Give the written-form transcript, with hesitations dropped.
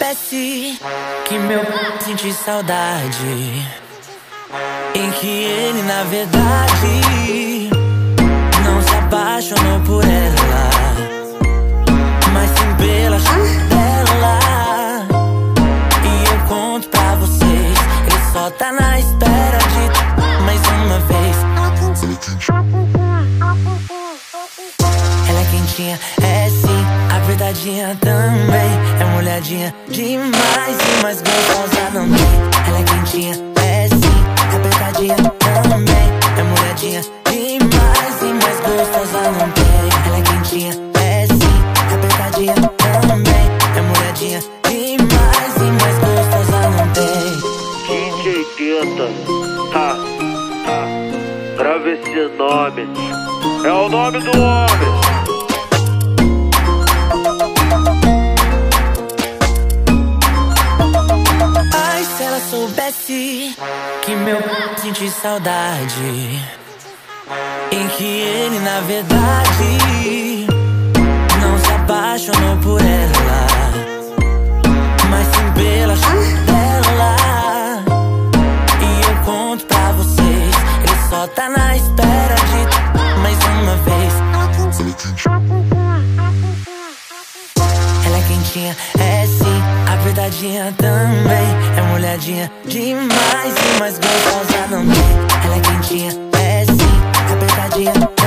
soubesse que meu senti saudade, em que ele na verdade não se apaixonou por ela, mas sim pela dela. E eu conto pra vocês, ele só tá na espera de mais uma vez. Ela é quentinha, é sim, apertadinha também, é molhadinha demais e mais gostosa não tem. Ela é quentinha, é sim, apertadinha também, é molhadinha demais e mais gostosa não tem. Ela é quentinha, é sim, apertadinha também, é molhadinha demais e mais gostosa não tem. DJ Teta, grava esse nome, é o nome do homem. Ai, se ela soubesse que meu senti saudade, em que ele na verdade não se apaixonou por ela, mas sim pela dela. E eu conto pra vocês, ele só tá na espera de mais uma vez. Ela é quentinha, é sim, apertadinha também, é molhadinha demais e mais gostosa não tem. Ela é quentinha, é sim, apertadinha